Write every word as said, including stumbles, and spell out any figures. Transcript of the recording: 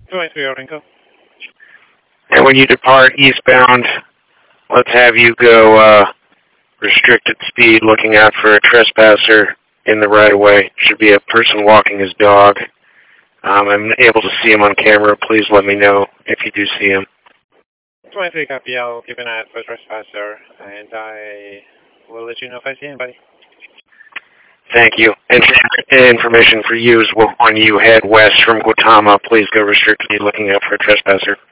twenty-three Orinco. And when you depart eastbound, let's have you go uh, restricted speed, looking out for a trespasser in the right-of-way. Should be a person walking his dog. Um, I'm able to see him on camera. Please let me know if you do see him. twenty-three copy. I'll keep an eye out for a trespasser, and I will let you know if I see anybody. Thank you. And information for you is when you head west from Guatama, please go restricted speed, looking out for a trespasser.